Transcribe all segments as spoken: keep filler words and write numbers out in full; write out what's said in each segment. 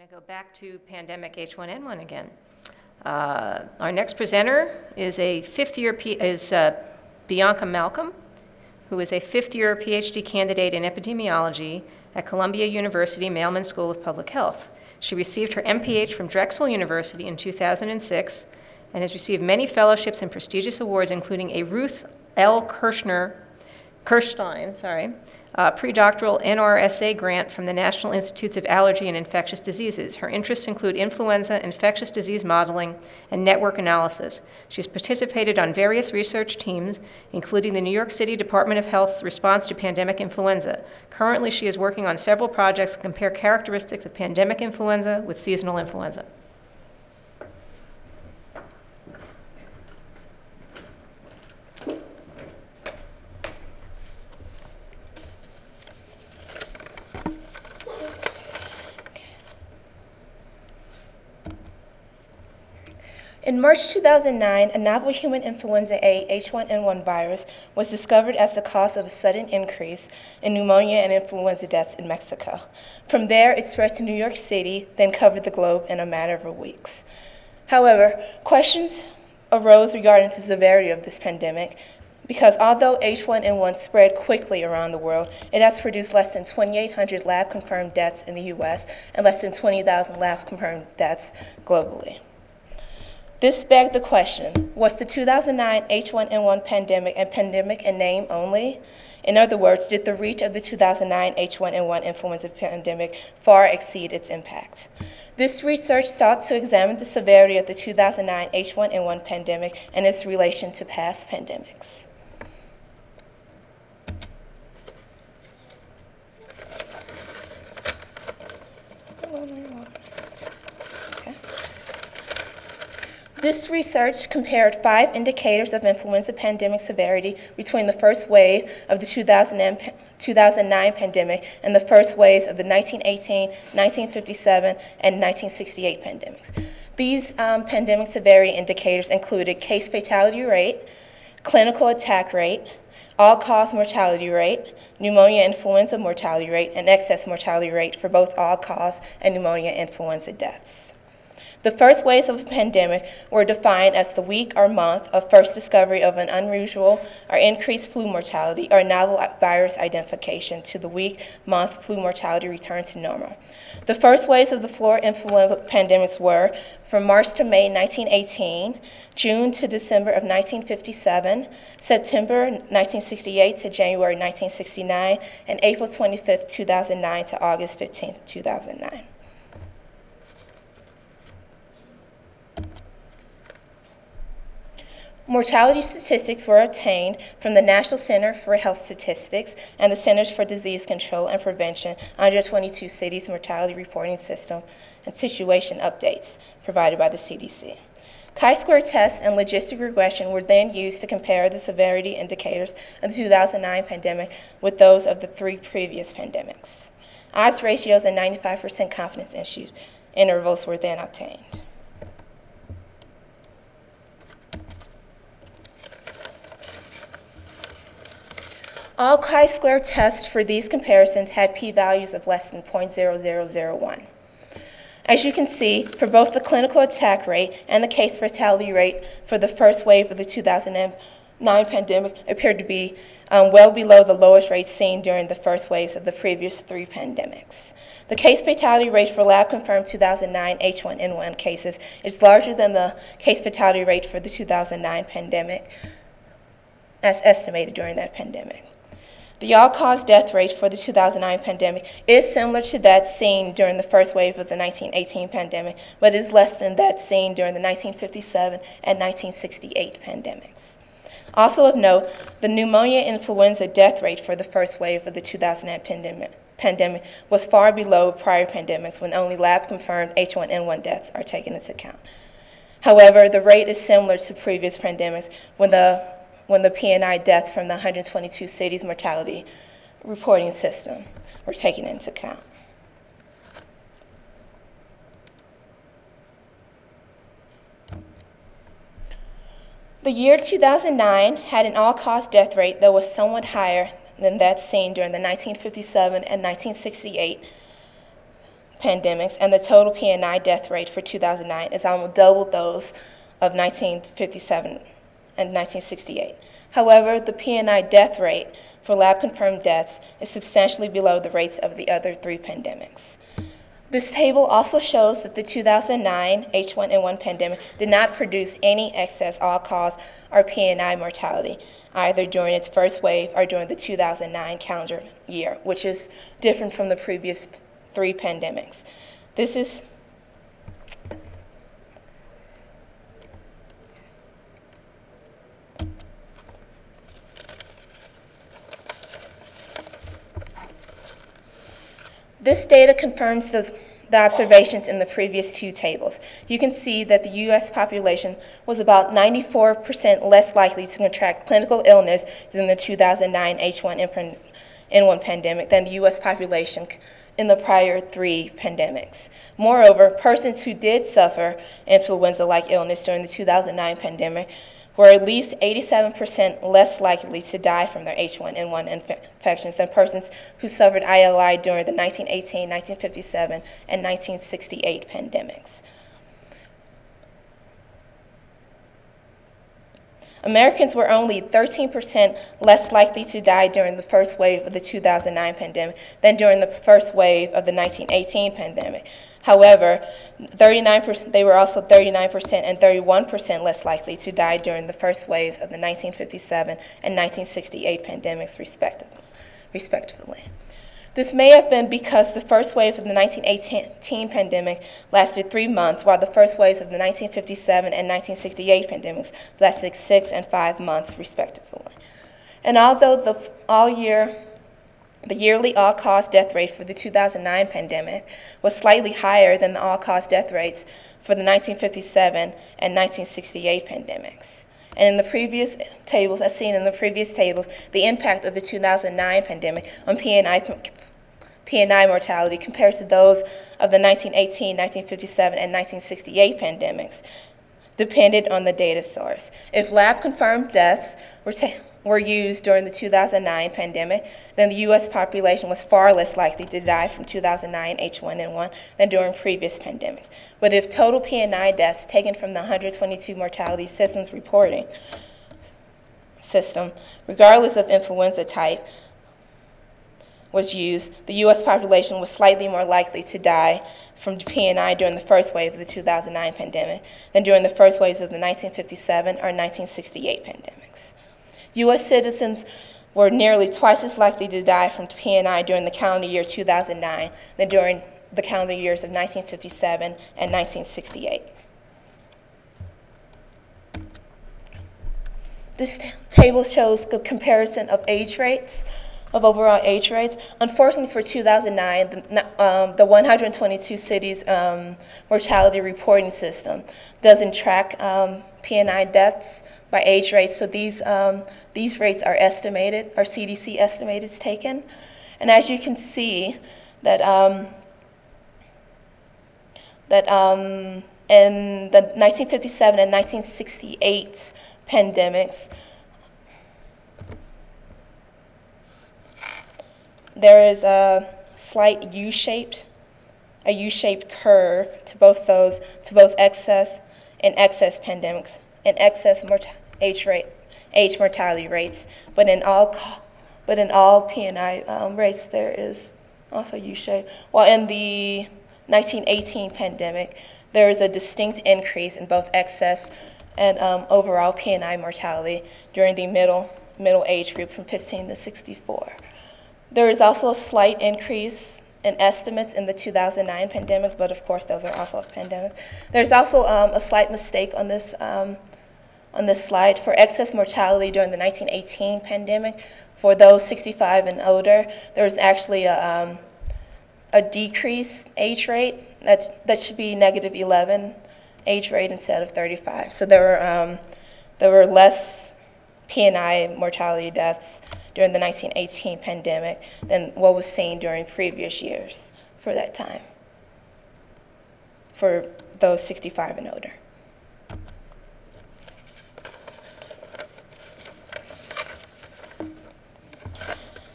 going to go back to pandemic H one N one again. Uh, our next presenter is a fifth-year P- is uh, Bianca Malcolm, who is a fifth-year PhD candidate in epidemiology at Columbia University Mailman School of Public Health. She received her M P H from Drexel University in two thousand six and has received many fellowships and prestigious awards, including a Ruth L. Kirschner, Kirstein, sorry, uh, predoctoral N R S A grant from the National Institutes of Allergy and Infectious Diseases. Her interests include influenza, infectious disease modeling, and network analysis. She's participated on various research teams, including the New York City Department of Health's response to pandemic influenza. Currently, she is working on several projects that compare characteristics of pandemic influenza with seasonal influenza. In March two thousand nine, a novel human influenza A H one N one virus was discovered as the cause of a sudden increase in pneumonia and influenza deaths in Mexico. From there, it spread to New York City, then covered the globe in a matter of weeks. However, questions arose regarding the severity of this pandemic, because although H one N one spread quickly around the world, it has produced less than twenty-eight hundred lab-confirmed deaths in the U S and less than twenty thousand lab-confirmed deaths globally. This begged the question, was the two thousand nine H one N one pandemic a pandemic in name only? In other words, did the reach of the two thousand nine H one N one influenza pandemic far exceed its impact? This research sought to examine the severity of the two thousand nine H one N one pandemic and its relation to past pandemics. This research compared five indicators of influenza pandemic severity between the first wave of the two thousand nine pandemic and the first waves of the nineteen eighteen, nineteen fifty-seven, and nineteen sixty-eight pandemics. These um, pandemic severity indicators included case fatality rate, clinical attack rate, all-cause mortality rate, pneumonia influenza mortality rate, and excess mortality rate for both all-cause and pneumonia influenza deaths. The first waves of the pandemic were defined as the week or month of first discovery of an unusual or increased flu mortality or novel virus identification to the week, month flu mortality return to normal. The first waves of the flu influenza pandemics were from March to May nineteen eighteen, June to December of nineteen fifty-seven, September nineteen sixty-eight to January nineteen sixty-nine, and April twenty-fifth, two thousand nine to August fifteenth, two thousand nine. Mortality statistics were obtained from the National Center for Health Statistics and the Centers for Disease Control and Prevention under twenty-two cities' mortality reporting system and situation updates provided by the C D C. Chi-square tests and logistic regression were then used to compare the severity indicators of the two thousand nine pandemic with those of the three previous pandemics. Odds ratios and ninety-five percent confidence intervals were then obtained. All chi-square tests for these comparisons had p-values of less than zero point zero zero zero one. As you can see, for both the clinical attack rate and the case fatality rate for the first wave of the two thousand nine pandemic appeared to be um, well below the lowest rates seen during the first waves of the previous three pandemics. The case fatality rate for lab-confirmed two thousand nine H one N one cases is larger than the case fatality rate for the two thousand nine pandemic, as estimated during that pandemic. The all-cause death rate for the two thousand nine pandemic is similar to that seen during the first wave of the nineteen eighteen pandemic, but is less than that seen during the nineteen fifty-seven and nineteen sixty-eight pandemics. Also of note, the pneumonia influenza death rate for the first wave of the two thousand nine pandemic, pandemic was far below prior pandemics when only lab-confirmed H one N one deaths are taken into account. However, the rate is similar to previous pandemics when the when the P N I deaths from the one hundred twenty-two cities mortality reporting system were taken into account. The year two thousand nine had an all-cause death rate that was somewhat higher than that seen during the nineteen fifty-seven and nineteen sixty-eight pandemics, and the total P and I death rate for two thousand nine is almost double those of nineteen fifty-seven and nineteen sixty-eight. However, the P and I death rate for lab-confirmed deaths is substantially below the rates of the other three pandemics. This table also shows that the two thousand nine H one N one pandemic did not produce any excess all-cause or P and I mortality, either during its first wave or during the two thousand nine calendar year, which is different from the previous three pandemics. This is This data confirms the, the observations in the previous two tables. You can see that the U S population was about ninety-four percent less likely to contract clinical illness during the two thousand nine H one N one pandemic than the U S population in the prior three pandemics. Moreover, persons who did suffer influenza-like illness during the two thousand nine pandemic were at least eighty-seven percent less likely to die from their H one N one infections than persons who suffered I L I during the nineteen eighteen, nineteen fifty-seven, and nineteen sixty-eight pandemics. Americans were only thirteen percent less likely to die during the first wave of the two thousand nine pandemic than during the first wave of the nineteen eighteen pandemic. However, thirty-nine percent, they were also thirty-nine percent and thirty-one percent less likely to die during the first waves of the nineteen fifty-seven and nineteen sixty-eight pandemics, respectively. respectively. This may have been because the first wave of the nineteen eighteen pandemic lasted three months, while the first waves of the nineteen fifty-seven and nineteen sixty-eight pandemics lasted six and five months, respectively. And although the all year The yearly all-cause death rate for the two thousand nine pandemic was slightly higher than the all-cause death rates for the nineteen fifty-seven and nineteen sixty-eight pandemics. And in the previous tables, as seen in the previous tables, the impact of the two thousand nine pandemic on P and I, P and I mortality compared to those of the nineteen eighteen, nineteen fifty-seven, and nineteen sixty-eight pandemics depended on the data source. If lab-confirmed deaths were ta- were used during the two thousand nine pandemic, then the U S population was far less likely to die from two thousand nine H one N one than during previous pandemics. But if total P and I deaths taken from the one hundred twenty-two mortality systems reporting system, regardless of influenza type, was used, the U S population was slightly more likely to die from P and I during the first wave of the two thousand nine pandemic than during the first waves of the nineteen fifty-seven or nineteen sixty-eight pandemics. U S citizens were nearly twice as likely to die from P and I during the calendar year two thousand nine than during the calendar years of nineteen fifty-seven and nineteen sixty-eight. This t- table shows the comparison of age rates, of overall age rates. Unfortunately for two thousand nine, the, um, the one hundred twenty-two cities um, mortality reporting system doesn't track um, P and I deaths by age rates, so these um, these rates are estimated, are C D C estimated taken, and as you can see, that um, that um, in the nineteen fifty-seven and nineteen sixty-eight pandemics, there is a slight U-shaped, a U-shaped curve to both those, to both excess and excess pandemics, and excess mortality. Age rate, age mortality rates, but in all, but in all P and I um, rates there is also U-shaped. While in the nineteen eighteen pandemic, there is a distinct increase in both excess and um, overall P and I mortality during the middle middle age group from fifteen to sixty-four. There is also a slight increase in estimates in the two thousand nine pandemic, but of course those are also pandemics. There's also um, a slight mistake on this. Um, On this slide, for excess mortality during the nineteen eighteen pandemic, for those sixty-five and older, there was actually a, um, a decreased age rate. That's, that should be negative eleven age rate instead of thirty-five. So there were, um, there were less P and I mortality deaths during the nineteen eighteen pandemic than what was seen during previous years for that time, for those sixty-five and older.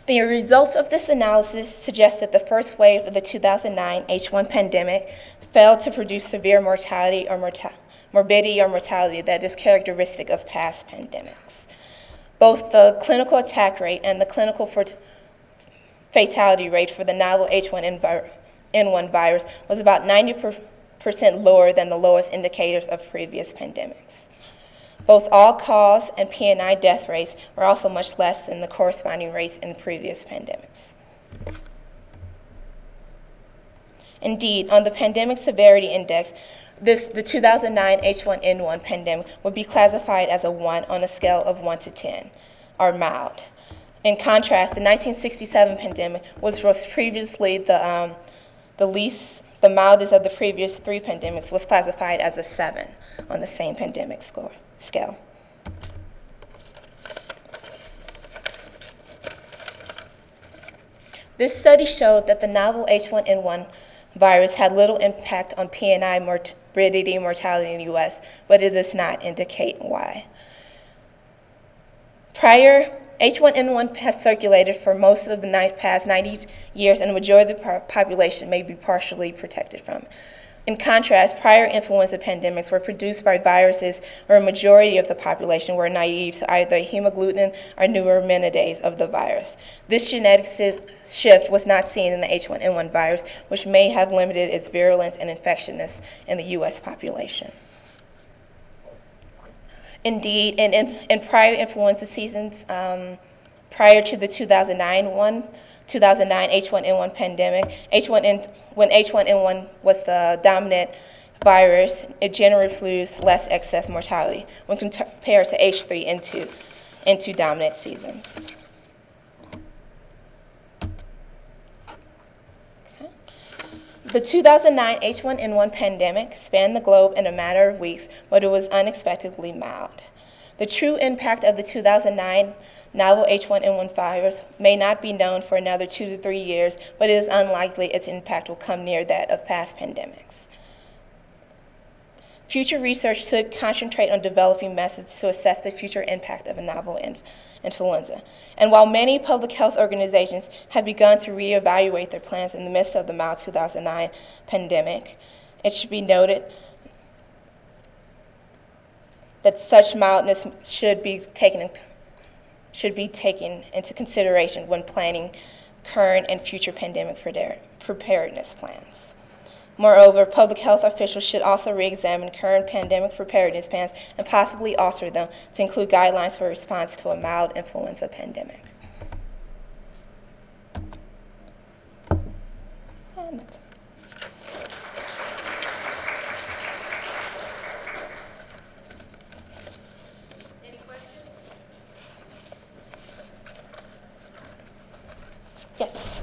The results of this analysis suggest that the first wave of the two thousand nine H one pandemic failed to produce severe mortality or morta- morbidity or mortality that is characteristic of past pandemics. Both the clinical attack rate and the clinical fort- fatality rate for the novel H one N one virus was about ninety percent lower than the lowest indicators of previous pandemics. Both all-cause and P and I death rates were also much less than the corresponding rates in previous pandemics. Indeed, on the Pandemic Severity Index, this, the two thousand nine H one N one pandemic would be classified as a one on a scale of one to ten, or mild. In contrast, the nineteen sixty-seven pandemic, which was previously the, um, the least, the mildest of the previous three pandemics, was classified as a seven on the same pandemic score. Scale. This study showed that the novel H one N one virus had little impact on P and I morbidity and mortality in the U S, but it does not indicate why. Prior, H one N one has circulated for most of the past ninety years, and the majority of the population may be partially protected from it. In contrast, prior influenza pandemics were produced by viruses where a majority of the population were naive to either hemagglutinin or neuraminidase of the virus. This genetic shift was not seen in the H one N one virus, which may have limited its virulence and infectiousness in the U S population. Indeed, in, in, in prior influenza seasons, um, prior to the two thousand nine one, two thousand nine H one N one pandemic, H one N, when H one N one was the dominant virus, it generally produced less excess mortality when compared to H three N two, N two dominant seasons. Okay. The two thousand nine H one N one pandemic spanned the globe in a matter of weeks, but it was unexpectedly mild. The true impact of the two thousand nine novel H one N one virus may not be known for another two to three years, but it is unlikely its impact will come near that of past pandemics. Future research should concentrate on developing methods to assess the future impact of a novel inf- influenza. And while many public health organizations have begun to reevaluate their plans in the midst of the mild two thousand nine pandemic, it should be noted that such mildness should be taken in, should be taken into consideration when planning current and future pandemic preparedness plans. Moreover, public health officials should also re-examine current pandemic preparedness plans and possibly alter them to include guidelines for response to a mild influenza pandemic. And that's Yes.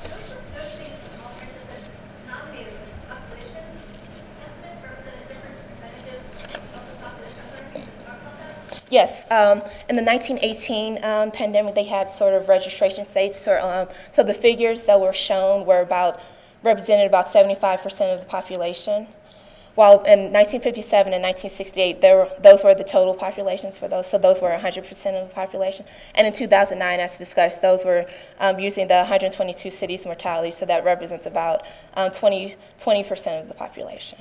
Yes, um, in the nineteen eighteen um, pandemic, they had sort of registration states. So, um, so the figures that were shown were about represented about seventy-five percent of the population. While in nineteen fifty-seven and nineteen sixty-eight, there were, those were the total populations for those, so those were one hundred percent of the population. And in two thousand nine, as discussed, those were um, using the one hundred twenty-two cities mortality, so that represents about um, twenty percent of the population.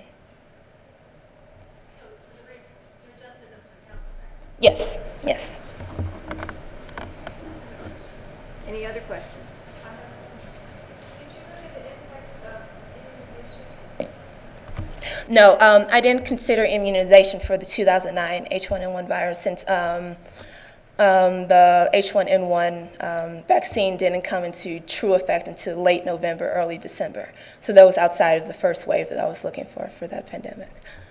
So, so the rates, you adjusted them to account for that? Yes, yes. Any other questions? No, um, I didn't consider immunization for the two thousand nine H one N one virus since um, um, the H one N one um, vaccine didn't come into true effect until late November, early December. So that was outside of the first wave that I was looking for for that pandemic.